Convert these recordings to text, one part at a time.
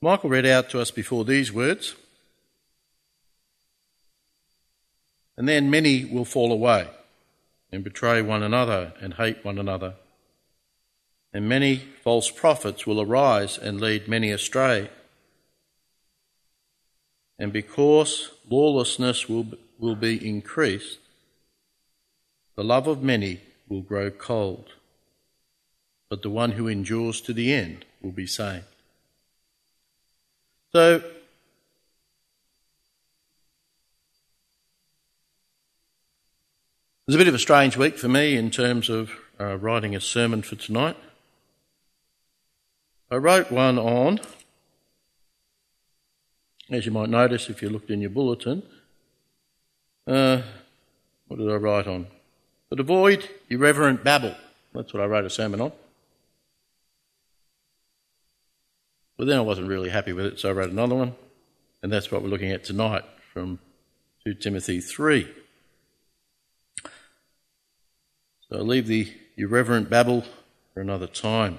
Michael read out to us before these words, "And then many will fall away and betray one another and hate one another. And many false prophets will arise and lead many astray. And because lawlessness will be increased, the love of many will grow cold. But the one who endures to the end will be saved." So, it was a bit of a strange week for me in terms of writing a sermon for tonight. I wrote one on, as you might notice if you looked in your bulletin, what did I write on? But avoid irreverent babble. That's what I wrote a sermon on. But then I wasn't really happy with it, so I wrote another one, and that's what we're looking at tonight from 2 Timothy 3. So I'll leave the irreverent babble for another time.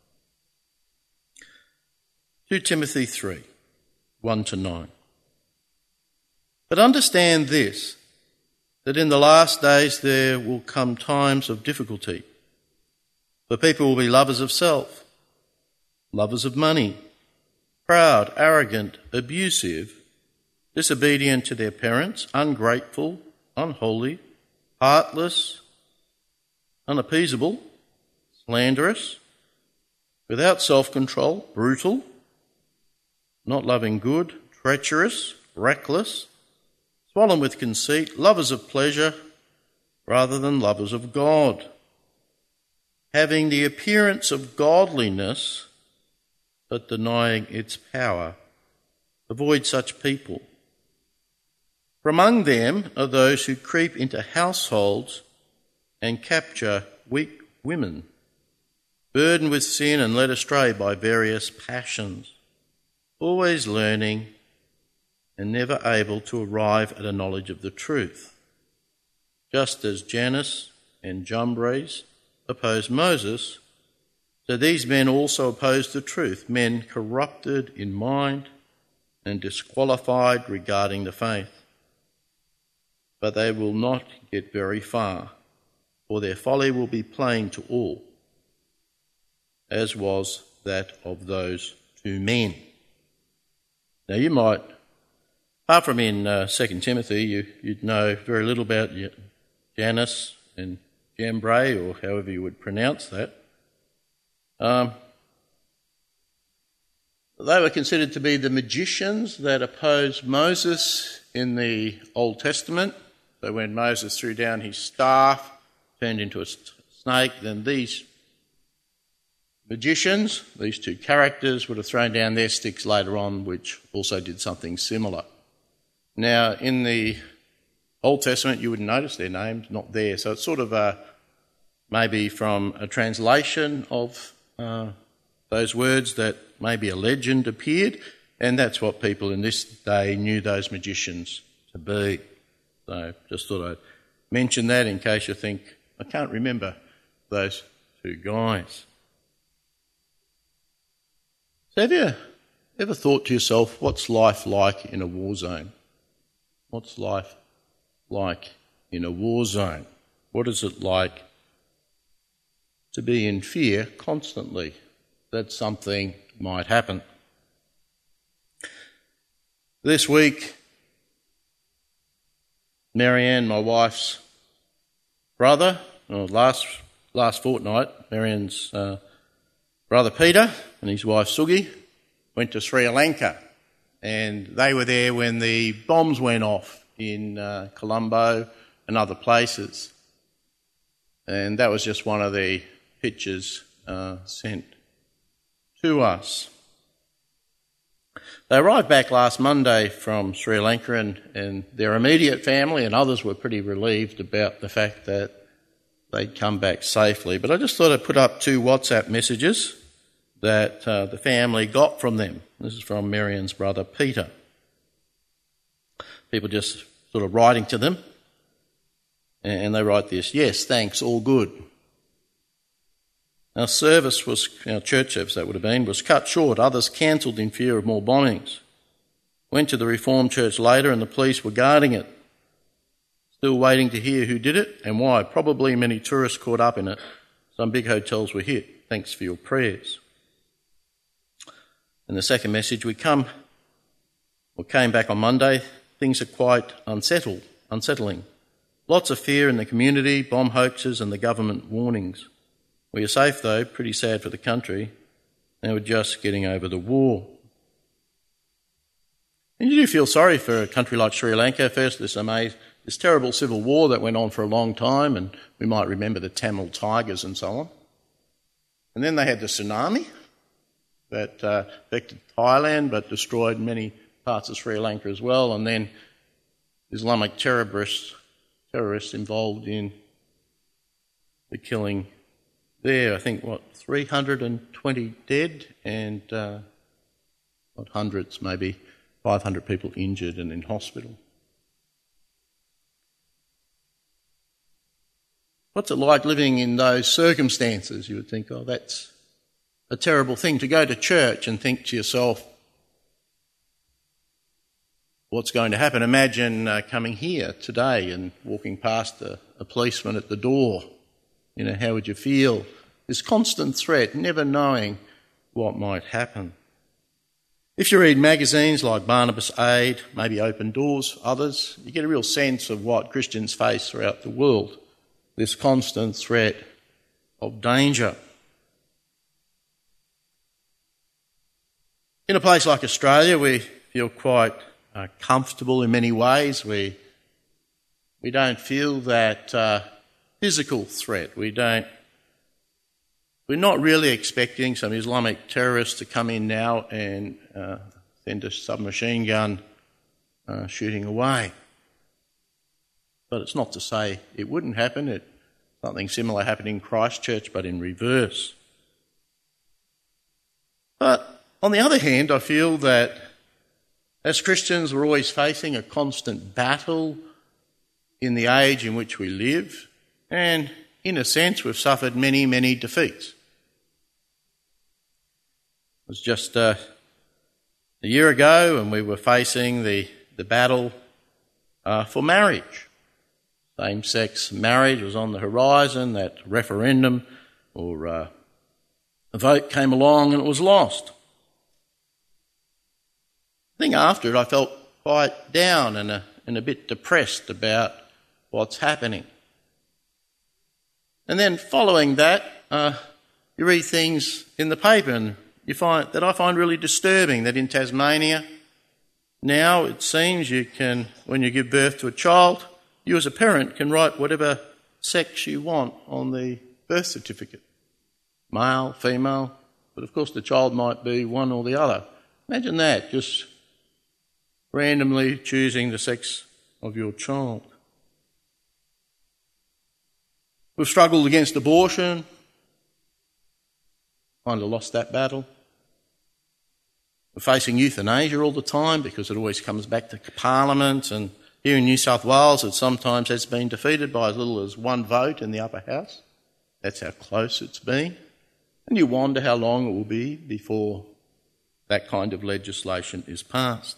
2 Timothy 3, 1-9. "But understand this, that in the last days there will come times of difficulty. For people will be lovers of self, lovers of money, proud, arrogant, abusive, disobedient to their parents, ungrateful, unholy, heartless, unappeasable, slanderous, without self-control, brutal, not loving good, treacherous, reckless, swollen with conceit, lovers of pleasure rather than lovers of God, having the appearance of godliness but denying its power. Avoid such people. For among them are those who creep into households and capture weak women, burdened with sin and led astray by various passions, always learning and never able to arrive at a knowledge of the truth. Just as Jannes and Jambres opposed Moses, so these men also opposed the truth, men corrupted in mind and disqualified regarding the faith. But they will not get very far, for their folly will be plain to all, as was that of those two men." Now you might, apart from in 2 Timothy, you'd know very little about Jannes and Jambres, or however you would pronounce that. They were considered to be the magicians that opposed Moses in the Old Testament. So when Moses threw down his staff, turned into a snake, then these magicians, these two characters, would have thrown down their sticks later on, which also did something similar. Now, in the Old Testament, you wouldn't notice their names, not there. So it's sort of maybe from a translation of those words that maybe a legend appeared, and that's what people in this day knew those magicians to be. So just thought I'd mention that in case you think, I can't remember those two guys. So have you ever thought to yourself, what's life like in a war zone? What's life like in a war zone? What is it like to be in fear constantly that something might happen? This week, Marianne, my wife's brother, last fortnight, Marianne's brother Peter and his wife Sugi went to Sri Lanka, and they were there when the bombs went off in Colombo and other places. And that was just one of the pictures sent to us. They arrived back last Monday from Sri Lanka, and their immediate family and others were pretty relieved about the fact that they'd come back safely. But I just thought I'd put up 2 WhatsApp messages that the family got from them. This is from Marianne's brother Peter. People just sort of writing to them, and they write this: "Yes, thanks, all good. Our church service that would have been, was cut short. Others cancelled in fear of more bombings. Went to the Reformed Church later and the police were guarding it. Still waiting to hear who did it and why. Probably many tourists caught up in it. Some big hotels were hit. Thanks for your prayers. In the second message, we came back on Monday. Things are quite unsettling. Lots of fear in the community, bomb hoaxes and the government warnings. We are safe though, pretty sad for the country. Now we're just getting over the war. And you do feel sorry for a country like Sri Lanka. First, this terrible civil war that went on for a long time, and we might remember the Tamil Tigers and so on. And then they had the tsunami that affected Thailand but destroyed many parts of Sri Lanka as well. And then Islamic terrorists involved in the killing there. I think, 320 dead and hundreds, maybe 500 people injured and in hospital. What's it like living in those circumstances? You would think, that's a terrible thing, to go to church and think to yourself, what's going to happen? Imagine coming here today and walking past a policeman at the door. How would you feel? This constant threat, never knowing what might happen. If you read magazines like Barnabas Aid, maybe Open Doors, others, you get a real sense of what Christians face throughout the world. This constant threat of danger. In a place like Australia, we feel quite comfortable in many ways. We don't feel that physical threat. We're not really expecting some Islamic terrorists to come in now and send a submachine gun shooting away. But it's not to say it wouldn't happen. Something similar happened in Christchurch, but in reverse. But on the other hand, I feel that as Christians, we're always facing a constant battle in the age in which we live, and in a sense, we've suffered many, many defeats. It was just a year ago, and we were facing the battle for marriage. Same-sex marriage was on the horizon. That referendum or a vote came along and it was lost. I think after it I felt quite down and a bit depressed about what's happening. And then following that, you read things in the paper and I find really disturbing, that in Tasmania now it seems you can, when you give birth to a child, you as a parent can write whatever sex you want on the birth certificate. Male, female, but of course the child might be one or the other. Imagine that, just randomly choosing the sex of your child. We've struggled against abortion, kind of lost that battle. We're facing euthanasia all the time because it always comes back to Parliament, and here in New South Wales it sometimes has been defeated by as little as one vote in the upper house. That's how close it's been. And you wonder how long it will be before that kind of legislation is passed.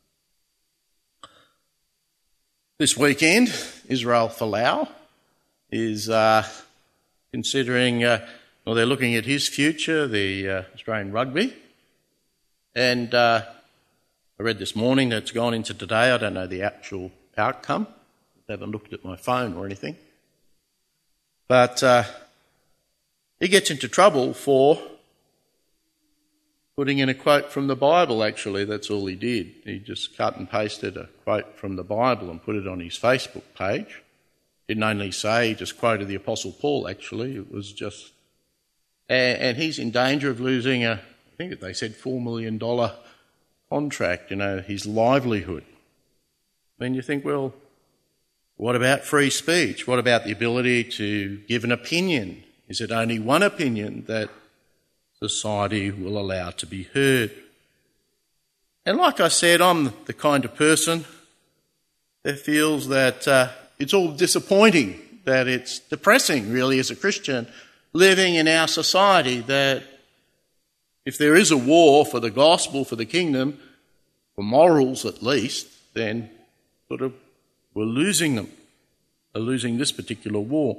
This weekend, Israel Folau is considering, they're looking at his future, the Australian rugby. And I read this morning that it's gone into today. I don't know the actual outcome. I haven't looked at my phone or anything. But he gets into trouble for putting in a quote from the Bible, actually. That's all he did. He just cut and pasted a quote from the Bible and put it on his Facebook page. Didn't only say, he just quoted the Apostle Paul, actually. It was just... And he's in danger of losing I think they said $4 million contract, his livelihood. Then you think, well, what about free speech? What about the ability to give an opinion? Is it only one opinion that society will allow to be heard? And like I said, I'm the kind of person that feels that it's all disappointing, that it's depressing, really, as a Christian, living in our society, that if there is a war for the gospel, for the kingdom, for morals at least, then sort of we're losing them. We're losing this particular war.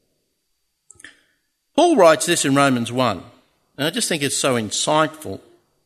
Paul writes this in Romans 1, and I just think it's so insightful.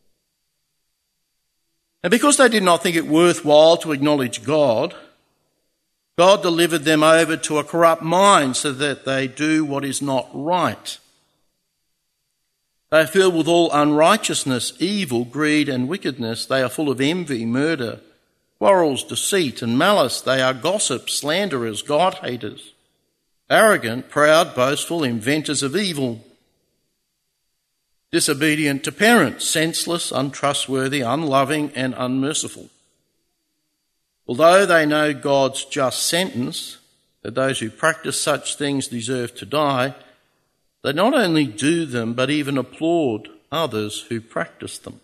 And because they did not think it worthwhile to acknowledge God, God delivered them over to a corrupt mind so that they do what is not right. They are filled with all unrighteousness, evil, greed and wickedness. They are full of envy, murder, quarrels, deceit and malice. They are gossips, slanderers, God-haters, arrogant, proud, boastful, inventors of evil, disobedient to parents, senseless, untrustworthy, unloving and unmerciful. Although they know God's just sentence, that those who practice such things deserve to die, they not only do them, but even applaud others who practice them.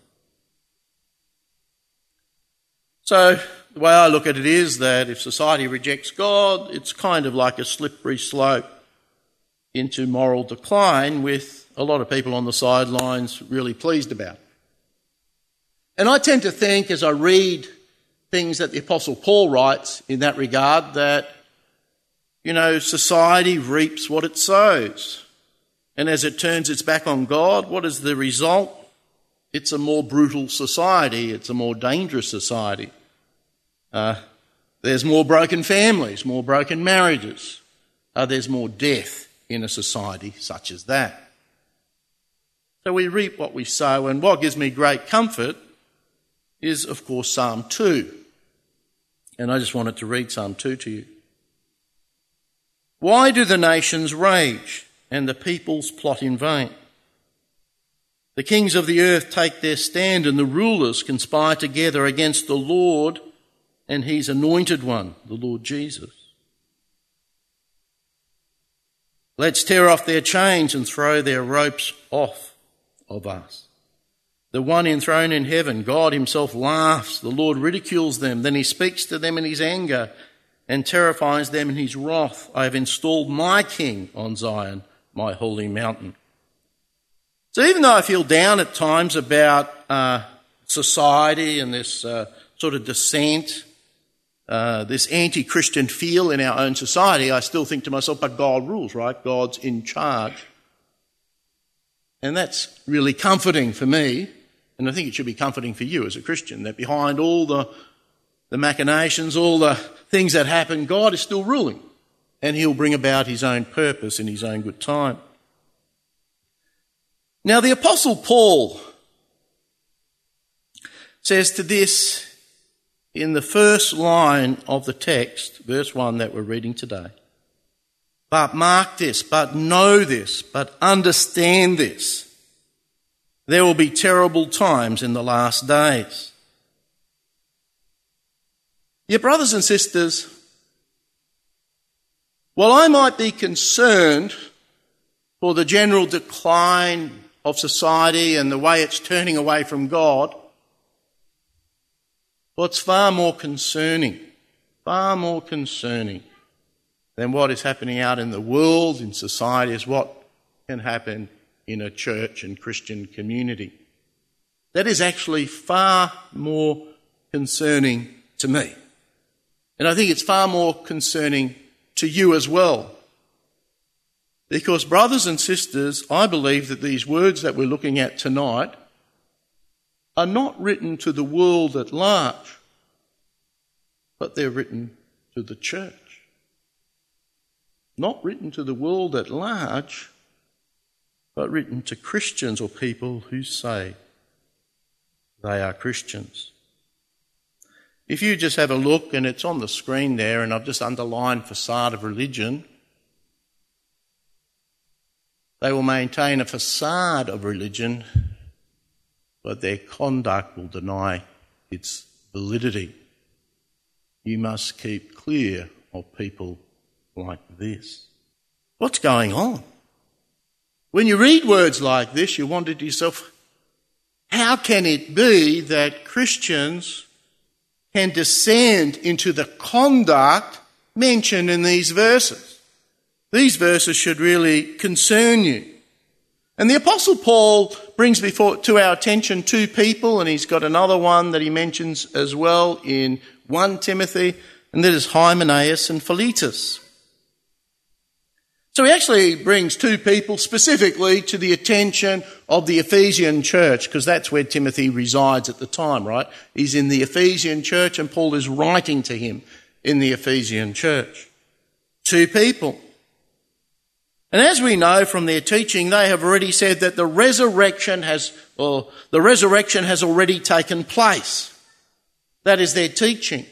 So the way I look at it is that if society rejects God, it's kind of like a slippery slope into moral decline, with a lot of people on the sidelines really pleased about it. And I tend to think, as I read things that the Apostle Paul writes in that regard, that, society reaps what it sows. And as it turns its back on God, what is the result? It's a more brutal society. It's a more dangerous society. There's more broken families, more broken marriages. There's more death in a society such as that. So we reap what we sow, and what gives me great comfort is, of course, Psalm 2. And I just wanted to read Psalm 2 to you. Why do the nations rage and the peoples plot in vain? The kings of the earth take their stand, and the rulers conspire together against the Lord and his anointed one, the Lord Jesus. Let's tear off their chains and throw their ropes off of us. The one enthroned in heaven, God himself, laughs. The Lord ridicules them. Then he speaks to them in his anger and terrifies them in his wrath. I have installed my king on Zion, my holy mountain. So even though I feel down at times about society and this sort of dissent, this anti-Christian feel in our own society, I still think to myself, but God rules, right? God's in charge. And that's really comforting for me, and I think it should be comforting for you as a Christian, that behind all the machinations, all the things that happen, God is still ruling, and he'll bring about his own purpose in his own good time. Now, the Apostle Paul says to this in the first line of the text, verse 1 that we're reading today. But mark this, but know this, but understand this. There will be terrible times in the last days. Yeah, brothers and sisters, while I might be concerned for the general decline of society and the way it's turning away from God, what's far more concerning than what is happening out in the world, in society, is what can happen in a church and Christian community. That is actually far more concerning to me. And I think it's far more concerning to you as well. Because, brothers and sisters, I believe that these words that we're looking at tonight are not written to the world at large, but they're written to the church. Not written to the world at large, but written to Christians or people who say they are Christians. If you just have a look, and it's on the screen there, and I've just underlined facade of religion, they will maintain a facade of religion, but their conduct will deny its validity. You must keep clear of people like this. What's going on? When you read words like this, you wonder to yourself, how can it be that Christians can descend into the conduct mentioned in these verses? These verses should really concern you. And the Apostle Paul brings to our attention two people, and he's got another one that he mentions as well in 1 Timothy, and that is Hymenaeus and Philetus. So he actually brings two people specifically to the attention of the Ephesian church, because that's where Timothy resides at the time, right? He's in the Ephesian church and Paul is writing to him in the Ephesian church. Two people. And as we know from their teaching, they have already said that the resurrection has already taken place. That is their teaching.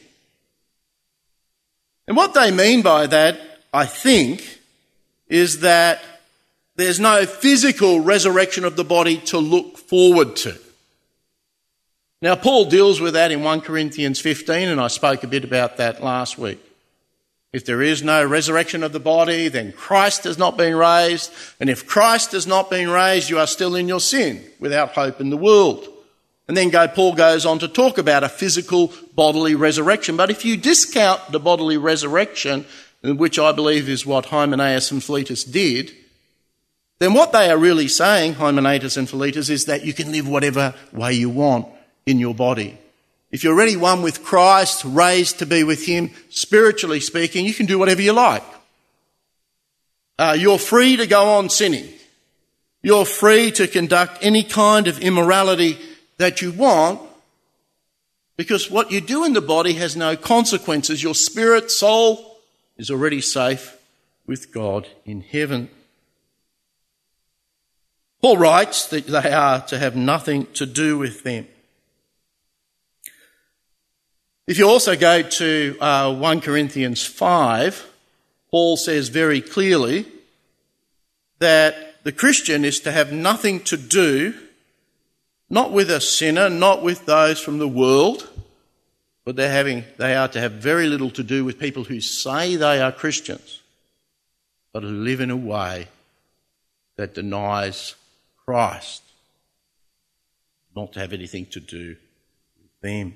And what they mean by that, I think, is that there's no physical resurrection of the body to look forward to. Now, Paul deals with that in 1 Corinthians 15, and I spoke a bit about that last week. If there is no resurrection of the body, then Christ has not been raised. And if Christ has not been raised, you are still in your sin, without hope in the world. And then Paul goes on to talk about a physical bodily resurrection. But if you discount the bodily resurrection, which I believe is what Hymenaeus and Philetus did, then what they are really saying, Hymenaeus and Philetus, is that you can live whatever way you want in your body. If you're already one with Christ, raised to be with him, spiritually speaking, you can do whatever you like. You're free to go on sinning. You're free to conduct any kind of immorality that you want, because what you do in the body has no consequences. Your spirit, soul, is already safe with God in heaven. Paul writes that they are to have nothing to do with them. If you also go to 1 Corinthians 5, Paul says very clearly that the Christian is to have nothing to do, not with a sinner, not with those from the world, but they are to have very little to do with people who say they are Christians, but who live in a way that denies Christ. Not to have anything to do with them.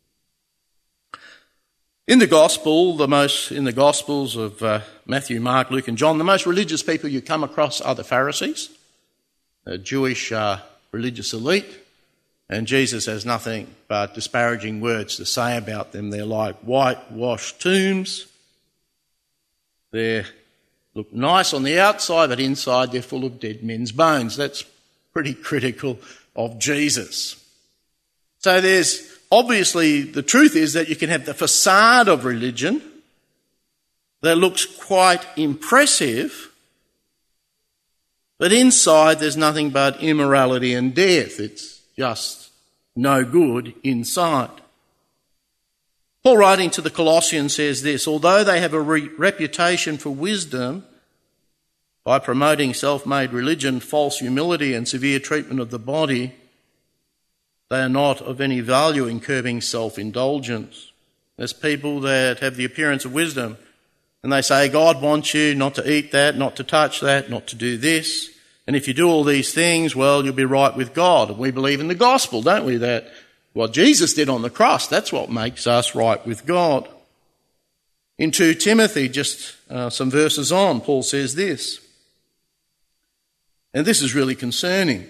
In the Gospels of Matthew, Mark, Luke and John, the most religious people you come across are the Pharisees, a Jewish religious elite, and Jesus has nothing but disparaging words to say about them. They're like whitewashed tombs. They look nice on the outside, but inside they're full of dead men's bones. That's pretty critical of Jesus. So obviously, the truth is that you can have the facade of religion that looks quite impressive, but inside there's nothing but immorality and death. It's just no good inside. Paul, writing to the Colossians, says this: although they have a reputation for wisdom by promoting self-made religion, false humility and severe treatment of the body, they are not of any value in curbing self-indulgence. There's people that have the appearance of wisdom and they say God wants you not to eat that, not to touch that, not to do this. And if you do all these things, well, you'll be right with God. And we believe in the gospel, don't we? That what Jesus did on the cross, that's what makes us right with God. In 2 Timothy, just some verses on, Paul says this. And this is really concerning.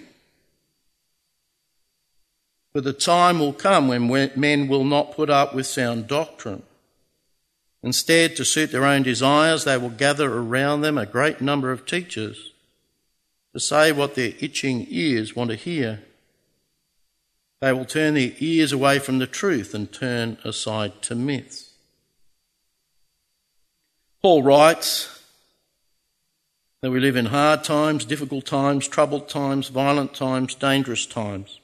For the time will come when men will not put up with sound doctrine. Instead, to suit their own desires, they will gather around them a great number of teachers to say what their itching ears want to hear. They will turn their ears away from the truth and turn aside to myths. Paul writes that we live in hard times, difficult times, troubled times, violent times, dangerous times.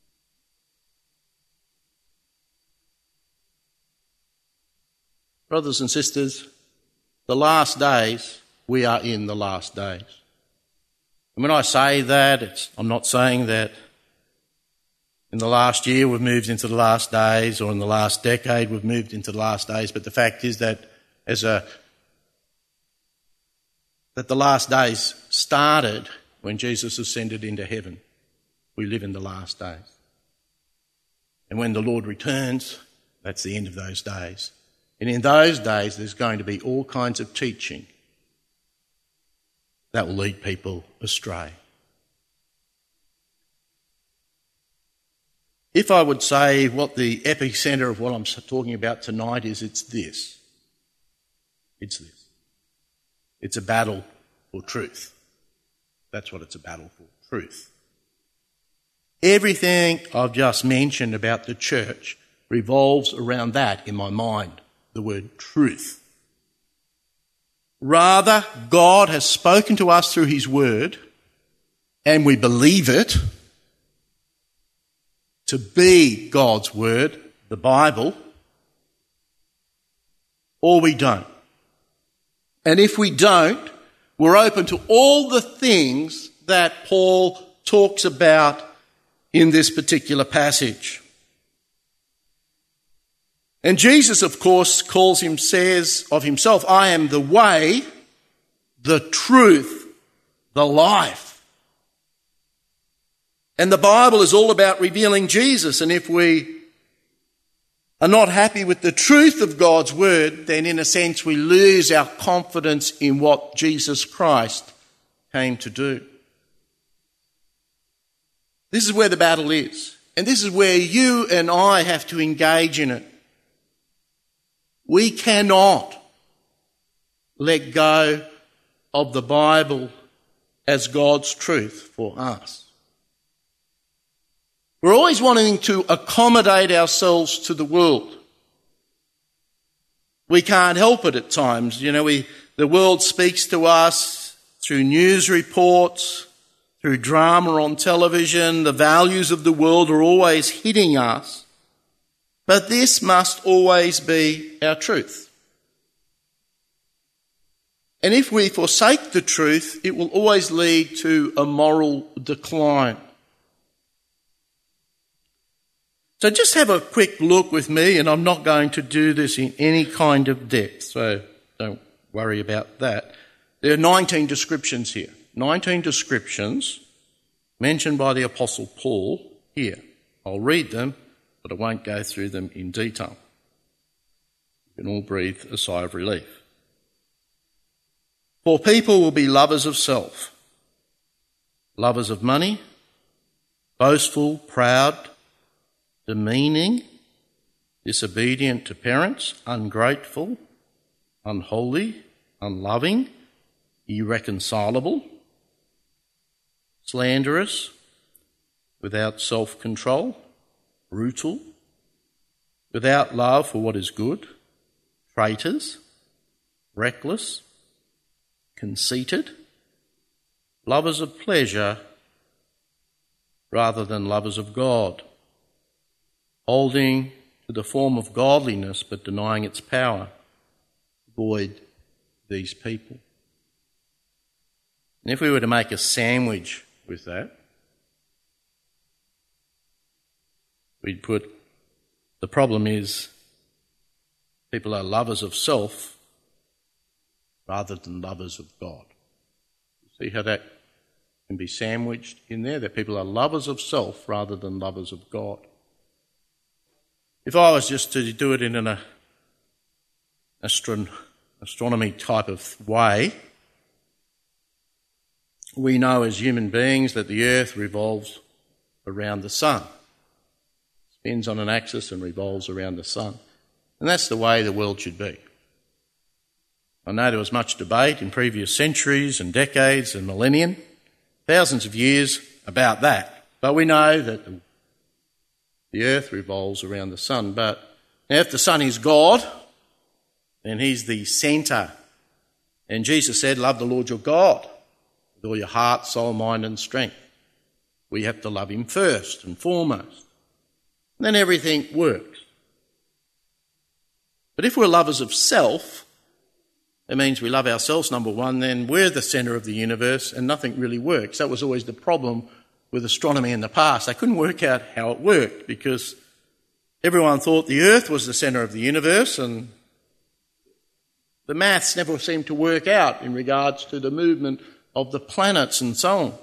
Brothers and sisters, the last days, we are in the last days. And when I say that, I'm not saying that in the last year we've moved into the last days, or in the last decade we've moved into the last days, but the fact is that that the last days started when Jesus ascended into heaven. We live in the last days. And when the Lord returns, that's the end of those days. And in those days, there's going to be all kinds of teaching that will lead people astray. If I would say what the epicenter of what I'm talking about tonight is, it's this. It's this. It's a battle for truth. That's what it's a battle for, truth. Everything I've just mentioned about the church revolves around that in my mind, the word truth. Rather, God has spoken to us through his word, and we believe it to be God's word, the Bible, or we don't. And if we don't, we're open to all the things that Paul talks about in this particular passage. And Jesus, of course, says of himself, I am the way, the truth, the life. And the Bible is all about revealing Jesus. And if we are not happy with the truth of God's word, then in a sense we lose our confidence in what Jesus Christ came to do. This is where the battle is. And this is where you and I have to engage in it. We cannot let go of the Bible as God's truth for us. We're always wanting to accommodate ourselves to the world. We can't help it at times. The world speaks to us through news reports, through drama on television. The values of the world are always hitting us. But this must always be our truth. And if we forsake the truth, it will always lead to a moral decline. So just have a quick look with me, and I'm not going to do this in any kind of depth, so don't worry about that. There are 19 descriptions here. 19 descriptions mentioned by the Apostle Paul here. I'll read them, but I won't go through them in detail. You can all breathe a sigh of relief. For people will be lovers of self, lovers of money, boastful, proud, demeaning, disobedient to parents, ungrateful, unholy, unloving, irreconcilable, slanderous, without self-control, brutal, without love for what is good, traitors, reckless, conceited, lovers of pleasure rather than lovers of God, holding to the form of godliness but denying its power. Avoid these people. And if we were to make a sandwich with that, we'd put, the problem is people are lovers of self rather than lovers of God. See how that can be sandwiched in there? That people are lovers of self rather than lovers of God. If I was just to do it in an astronomy type of way, we know as human beings that the earth revolves around the sun. Spins on an axis and revolves around the sun. And that's the way the world should be. I know there was much debate in previous centuries and decades and millennium, thousands of years about that. But we know that the earth revolves around the sun. But now if the sun is God, then he's the centre. And Jesus said, love the Lord your God with all your heart, soul, mind and strength. We have to love him first and foremost. And then everything works. But if we're lovers of self, it means we love ourselves, number one, then we're the centre of the universe and nothing really works. That was always the problem with astronomy in the past. They couldn't work out how it worked because everyone thought the earth was the centre of the universe and the maths never seemed to work out in regards to the movement of the planets and so on.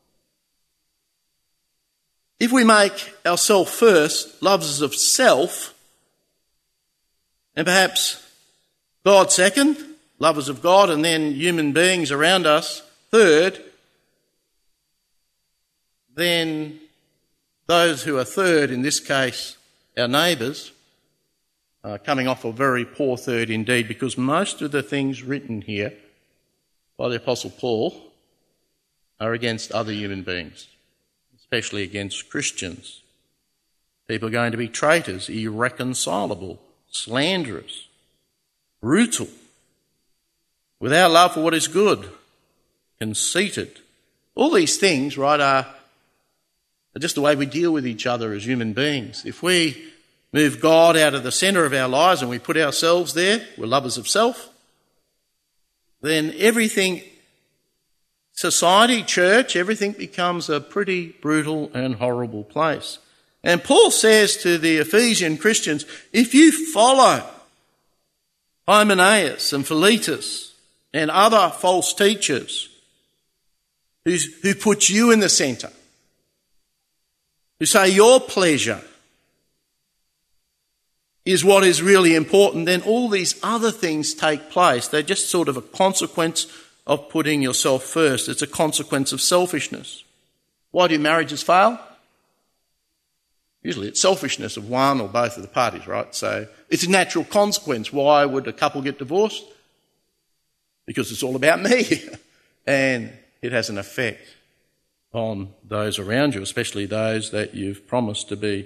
If we make ourselves first, lovers of self, and perhaps God second, lovers of God, and then human beings around us third, then those who are third, in this case our neighbours, coming off a very poor third indeed, because most of the things written here by the Apostle Paul are against other human beings, especially against Christians. People are going to be traitors, irreconcilable, slanderous, brutal, without love for what is good, conceited. All these things, right, are just the way we deal with each other as human beings. If we move God out of the centre of our lives and we put ourselves there, we're lovers of self, then everything, society, church, everything becomes a pretty brutal and horrible place. And Paul says to the Ephesian Christians, if you follow Hymenaeus and Philetus and other false teachers who put you in the centre, who say your pleasure is what is really important, then all these other things take place. They're just sort of a consequence of putting yourself first. It's a consequence of selfishness. Why do marriages fail? Usually it's selfishness of one or both of the parties, right? So it's a natural consequence. Why would a couple get divorced? Because it's all about me. And it has an effect on those around you, especially those that you've promised to be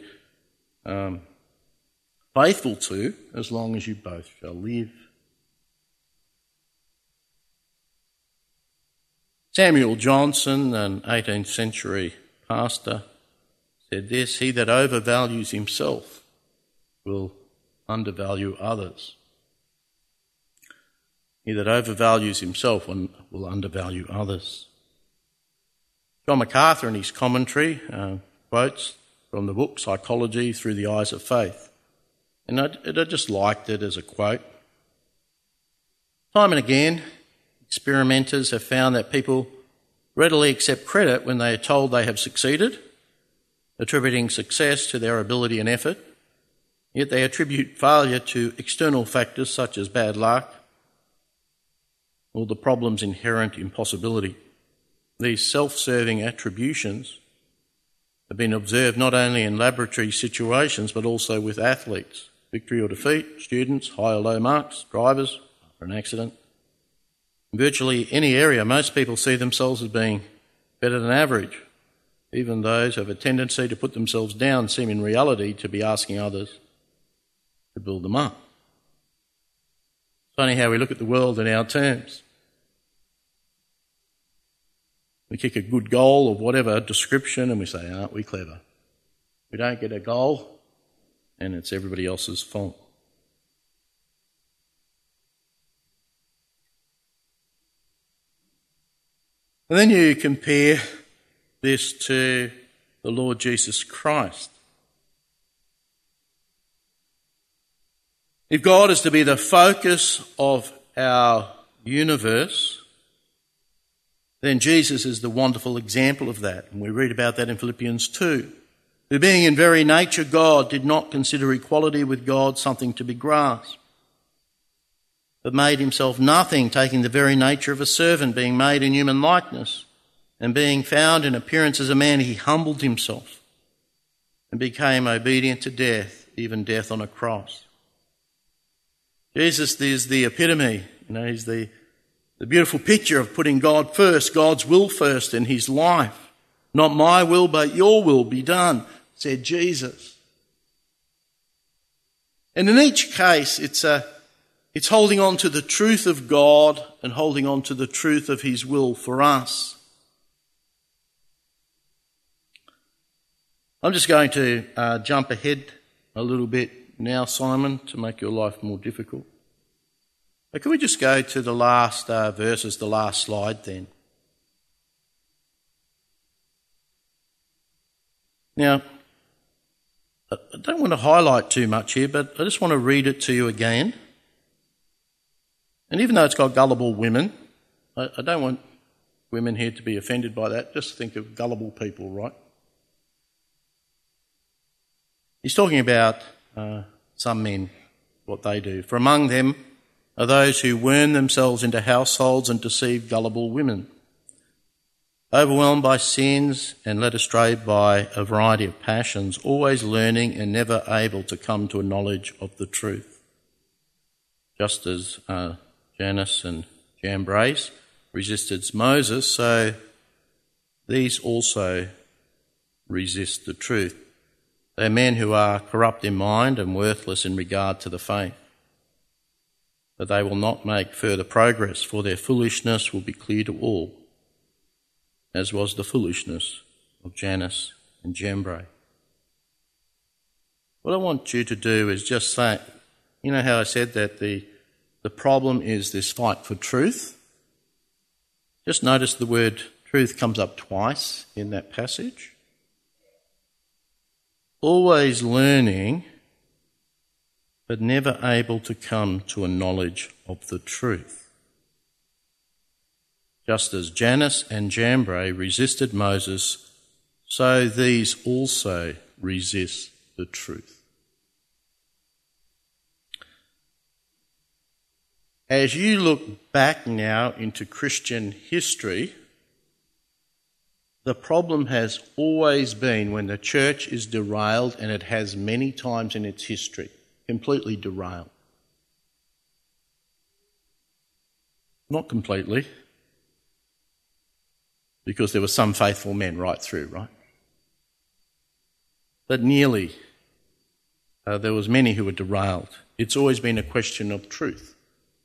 faithful to, as long as you both shall live. Samuel Johnson, an 18th century pastor, said this: he that overvalues himself will undervalue others. He that overvalues himself will undervalue others. John MacArthur, in his commentary, quotes from the book Psychology Through the Eyes of Faith. And I just liked it as a quote. Time and again, experimenters have found that people readily accept credit when they are told they have succeeded, attributing success to their ability and effort, yet they attribute failure to external factors such as bad luck or the problem's inherent impossibility. These self-serving attributions have been observed not only in laboratory situations but also with athletes. Victory or defeat, students, high or low marks, drivers, after an accident. In virtually any area, most people see themselves as being better than average. Even those who have a tendency to put themselves down seem in reality to be asking others to build them up. It's funny how we look at the world in our terms. We kick a good goal of whatever description and we say, aren't we clever? We don't get a goal and it's everybody else's fault. And then you compare this to the Lord Jesus Christ. If God is to be the focus of our universe, then Jesus is the wonderful example of that. And we read about that in Philippians 2. Who being in very nature God did not consider equality with God something to be grasped, but made himself nothing, taking the very nature of a servant, being made in human likeness, and being found in appearance as a man, he humbled himself and became obedient to death, even death on a cross. Jesus is the epitome, he's the beautiful picture of putting God first, God's will first in his life. Not my will, but your will be done, said Jesus. And in each case, it's holding on to the truth of God and holding on to the truth of his will for us. I'm just going to jump ahead a little bit now, Simon, to make your life more difficult. But can we just go to the last verses, the last slide then? Now, I don't want to highlight too much here, but I just want to read it to you again. And even though it's got gullible women, I don't want women here to be offended by that. Just think of gullible people, right? He's talking about some men, what they do. For among them are those who worm themselves into households and deceive gullible women. overwhelmed by sins and led astray by a variety of passions, always learning and never able to come to a knowledge of the truth. Just as Jannes and Jambres resisted Moses, so these also resist the truth. They are men who are corrupt in mind and worthless in regard to the faith. But they will not make further progress, for their foolishness will be clear to all, as was the foolishness of Jannes and Jambres. What I want you to do is just say, you know how I said that the problem is this fight for truth? Just notice the word truth comes up twice in that passage. Always learning, but never able to come to a knowledge of the truth. Just as Jannes and Jambres resisted Moses, so these also resist the truth. As you look back now into Christian history, the problem has always been when the church is derailed, and it has many times in its history, completely derailed. Not completely, because there were some faithful men right through, right? But nearly. There was many who were derailed. It's always been a question of truth.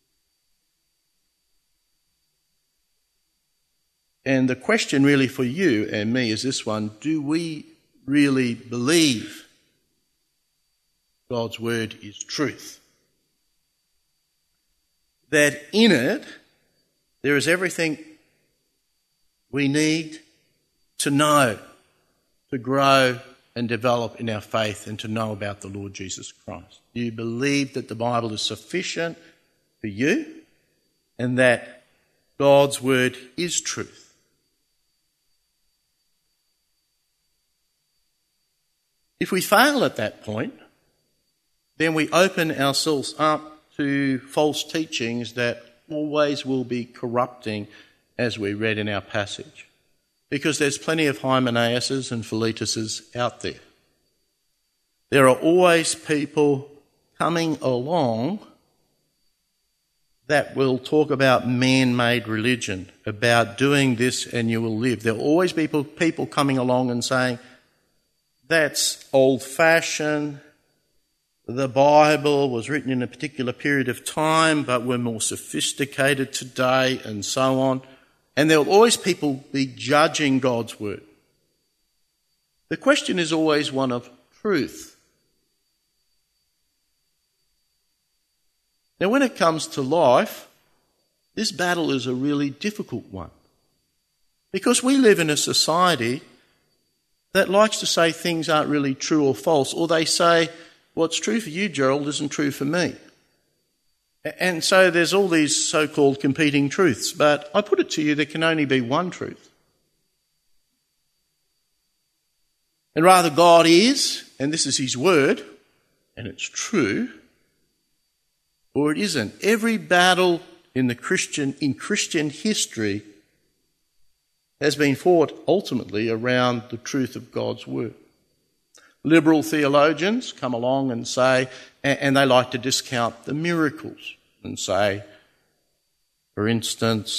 And the question really for you and me is this one: do we really believe God's word is truth? That in it there is everything we need to know, to grow and develop in our faith and to know about the Lord Jesus Christ? Do you believe that the Bible is sufficient for you and that God's word is truth? If we fail at that point, then we open ourselves up to false teachings that always will be corrupting, as we read in our passage, because there's plenty of Hymenaeuses and Philetuses out there. There are always people coming along that will talk about man-made religion, about doing this and you will live. There will always be people coming along and saying, that's old-fashioned, the Bible was written in a particular period of time, but we're more sophisticated today, and so on. And there will always people be judging God's word. The question is always one of truth. Now, when it comes to life, this battle is a really difficult one, because we live in a society that likes to say things aren't really true or false, or they say, what's true for you, Gerald, isn't true for me. And so there's all these so-called competing truths, but I put it to you, there can only be one truth. And rather God is, and this is his word, and it's true, or it isn't. Every battle in Christian history has been fought ultimately around the truth of God's word. Liberal theologians come along and say, and they like to discount the miracles and say, for instance,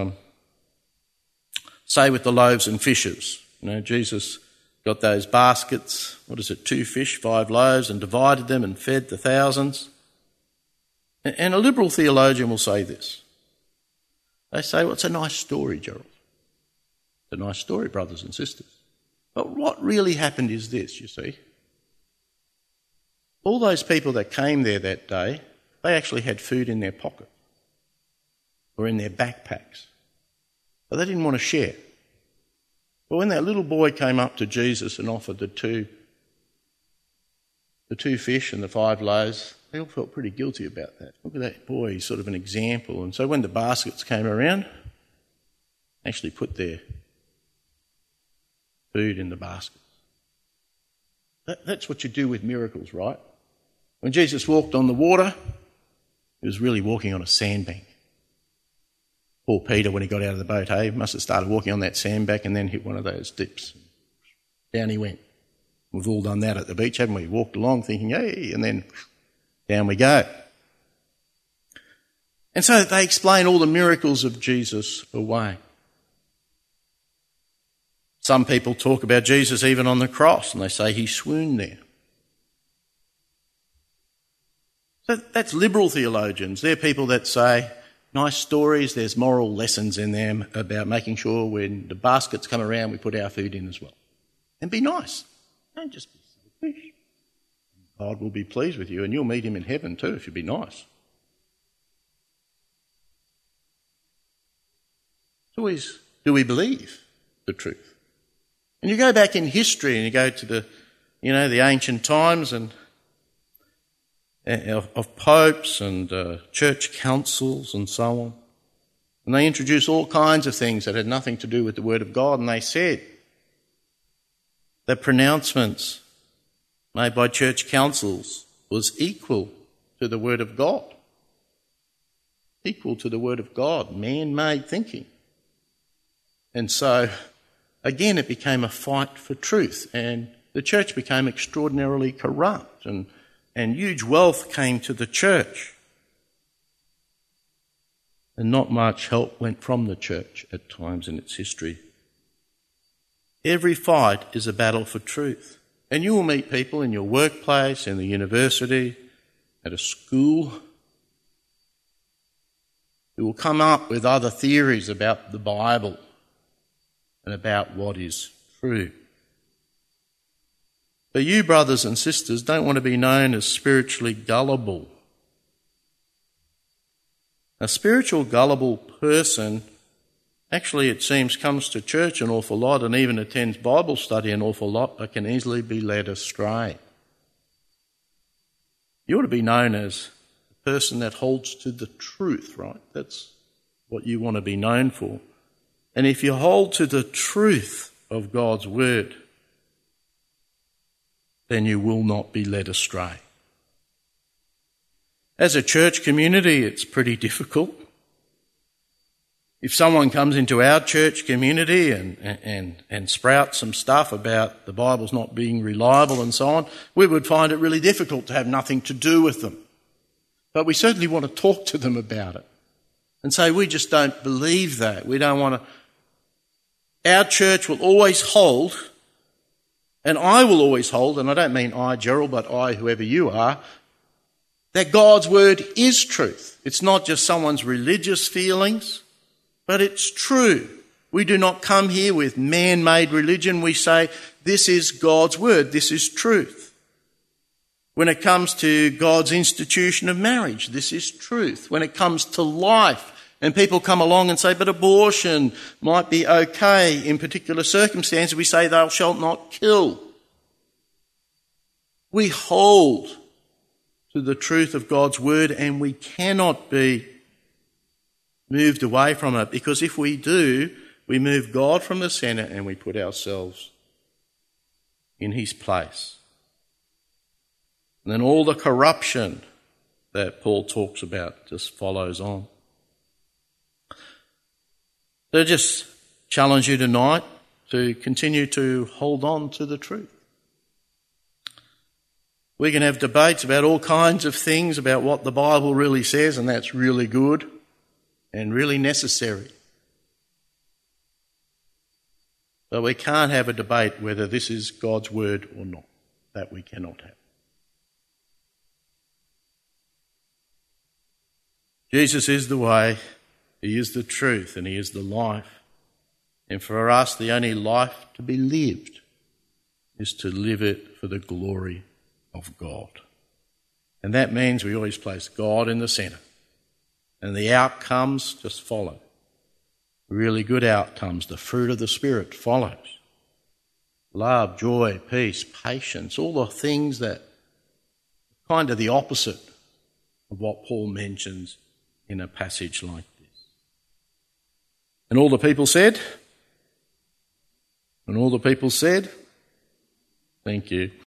say with the loaves and fishes, Jesus got those baskets, 2 fish, 5 loaves, and divided them and fed the thousands. And a liberal theologian will say this. They say, well, it's a nice story, Gerald. It's a nice story, brothers and sisters. But what really happened is this, you see. All those people that came there that day, they actually had food in their pocket or in their backpacks. But they didn't want to share. But when that little boy came up to Jesus and offered the two fish and the 5 loaves, they all felt pretty guilty about that. Look at that boy, he's sort of an example. And so when the baskets came around, they actually put their food in the baskets. That's what you do with miracles, right? When Jesus walked on the water, he was really walking on a sandbank. Poor Peter, when he got out of the boat, must have started walking on that sandbank and then hit one of those dips. Down he went. We've all done that at the beach, haven't we? Walked along thinking, hey, and then down we go. And so they explain all the miracles of Jesus away. Some people talk about Jesus even on the cross, and they say he swooned there. So that's liberal theologians. They're people that say, nice stories, there's moral lessons in them about making sure when the baskets come around we put our food in as well. And be nice. Don't just be selfish. God will be pleased with you and you'll meet him in heaven too if you be nice. So do we believe the truth? And you go back in history and you go to the ancient times and of popes and church councils and so on. And they introduced all kinds of things that had nothing to do with the Word of God, and they said that pronouncements made by church councils was equal to the Word of God. Equal to the Word of God, man-made thinking. And so, again, it became a fight for truth, and the church became extraordinarily corrupt, and huge wealth came to the church. And not much help went from the church at times in its history. Every fight is a battle for truth. And you will meet people in your workplace, in the university, at a school, who will come up with other theories about the Bible and about what is true. But you, brothers and sisters, don't want to be known as spiritually gullible. A spiritual gullible person actually, it seems, comes to church an awful lot and even attends Bible study an awful lot, but can easily be led astray. You ought to be known as a person that holds to the truth, right? That's what you want to be known for. And if you hold to the truth of God's word, then you will not be led astray. As a church community, it's pretty difficult. If someone comes into our church community and sprouts some stuff about the Bible's not being reliable and so on, we would find it really difficult to have nothing to do with them. But we certainly want to talk to them about it and say, we just don't believe that. We don't want to. Our church will always hold, and I will always hold, and I don't mean I, Gerald, but I, whoever you are, that God's word is truth. It's not just someone's religious feelings, but it's true. We do not come here with man-made religion. We say, this is God's word. This is truth. When it comes to God's institution of marriage, this is truth. When it comes to life, and people come along and say, but abortion might be okay in particular circumstances, we say, thou shalt not kill. We hold to the truth of God's word, and we cannot be moved away from it, because if we do, we move God from the centre and we put ourselves in his place. And then all the corruption that Paul talks about just follows on. So I just challenge you tonight to continue to hold on to the truth. We can have debates about all kinds of things, about what the Bible really says, and that's really good and really necessary. But we can't have a debate whether this is God's word or not. That we cannot have. Jesus is the way, he is the truth, and he is the life. And for us, the only life to be lived is to live it for the glory of God. And that means we always place God in the centre. And the outcomes just follow. Really good outcomes. The fruit of the Spirit follows. Love, joy, peace, patience, all the things that are kind of the opposite of what Paul mentions in a passage like this. And all the people said? And all the people said? Thank you.